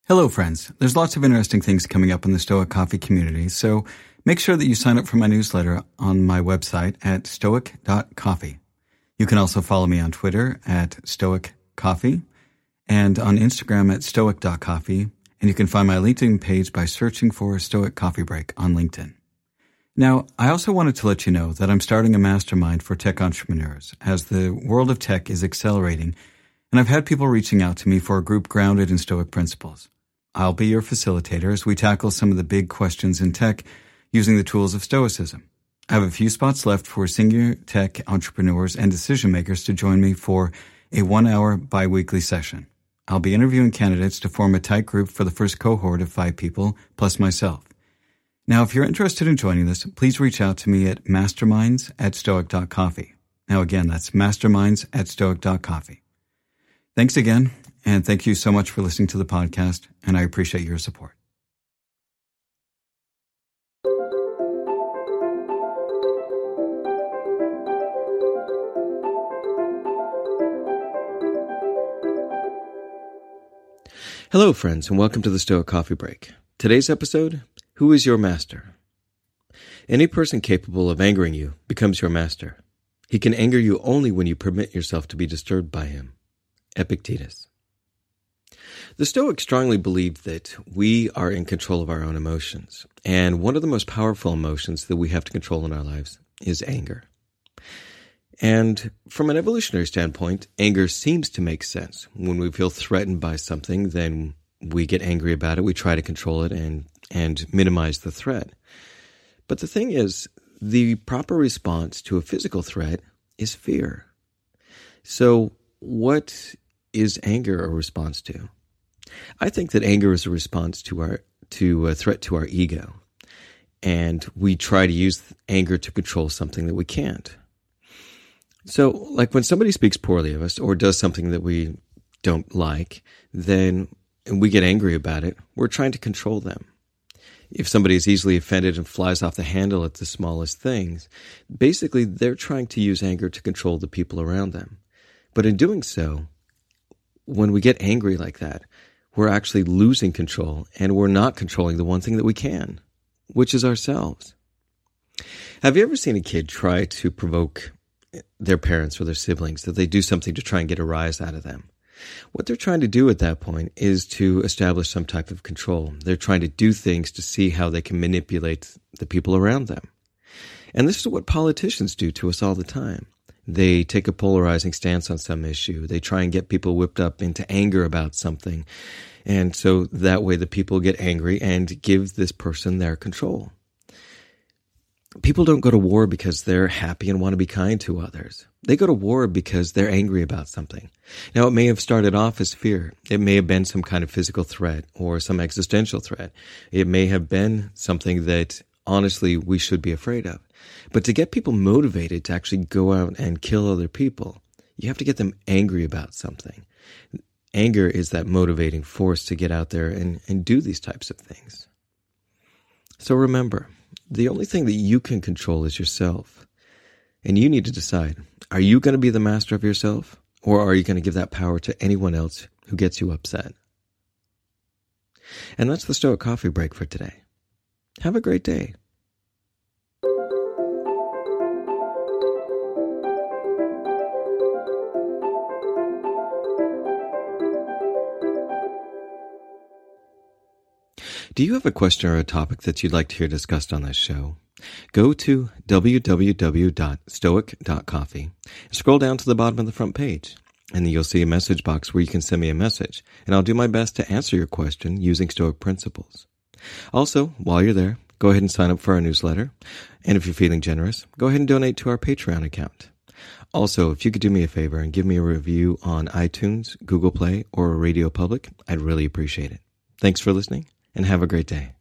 Hello, friends. There's lots of interesting things coming up in the Stoic Coffee community, so make sure that you sign up for my newsletter on my website at stoic.coffee. You can also follow me on Twitter at stoiccoffee and on Instagram at stoic.coffee, and you can find my LinkedIn page by searching for Stoic Coffee Break on LinkedIn. Now, I also wanted to let you know that I'm starting a mastermind for tech entrepreneurs as the world of tech is accelerating, and I've had people reaching out to me for a group grounded in Stoic principles. I'll be your facilitator as we tackle some of the big questions in tech using the tools of Stoicism. I have a few spots left for senior tech entrepreneurs and decision makers to join me for a 1-hour bi-weekly session. I'll be interviewing candidates to form a tight group for the first cohort of 5 people, plus myself. Now, if you're interested in joining this, please reach out to me at masterminds@stoic.coffee. Now, again, that's masterminds@stoic.coffee. Thanks again, and thank you so much for listening to the podcast, and I appreciate your support. Hello, friends, and welcome to the Stoic Coffee Break. Today's episode, Who is your master? Any person capable of angering you becomes your master. He can anger you only when you permit yourself to be disturbed by him. Epictetus. The Stoics strongly believe that we are in control of our own emotions, and one of the most powerful emotions that we have to control in our lives is anger. And from an evolutionary standpoint, anger seems to make sense. When we feel threatened by something, then we get angry about it. We try to control it and minimize the threat. But the thing is, the proper response to a physical threat is fear. So what is anger a response to? I think that anger is a response to a threat to our ego. And we try to use anger to control something that we can't. So, like when somebody speaks poorly of us or does something that we don't like, then we get angry about it. We're trying to control them. If somebody is easily offended and flies off the handle at the smallest things, basically they're trying to use anger to control the people around them. But in doing so, when we get angry like that, we're actually losing control and we're not controlling the one thing that we can, which is ourselves. Have you ever seen a kid try to provoke their parents or their siblings, that they do something to try and get a rise out of them? What they're trying to do at that point is to establish some type of control. They're trying to do things to see how they can manipulate the people around them. And this is what politicians do to us all the time. They take a polarizing stance on some issue. They try and get people whipped up into anger about something. And so that way the people get angry and give this person their control. People don't go to war because they're happy and want to be kind to others. They go to war because they're angry about something. Now, it may have started off as fear. It may have been some kind of physical threat or some existential threat. It may have been something that, honestly, we should be afraid of. But to get people motivated to actually go out and kill other people, you have to get them angry about something. Anger is that motivating force to get out there and do these types of things. So remember, the only thing that you can control is yourself. And you need to decide, are you going to be the master of yourself? Or are you going to give that power to anyone else who gets you upset? And that's the Stoic Coffee Break for today. Have a great day. Do you have a question or a topic that you'd like to hear discussed on this show? Go to www.stoic.coffee and scroll down to the bottom of the front page, and then you'll see a message box where you can send me a message, and I'll do my best to answer your question using Stoic principles. Also, while you're there, go ahead and sign up for our newsletter, and if you're feeling generous, go ahead and donate to our Patreon account. Also, if you could do me a favor and give me a review on iTunes, Google Play, or Radio Public, I'd really appreciate it. Thanks for listening, and have a great day.